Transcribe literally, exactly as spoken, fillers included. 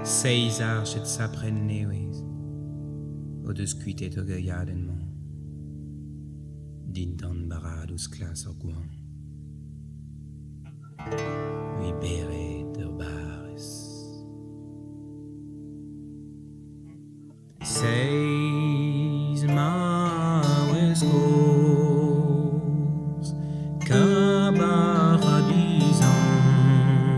Seis arch et sapren neouez, o deus kuitet o gaiadenn man. Dindan barad ouz klas ar gouan. Ui beret ur barez. Seis maouez go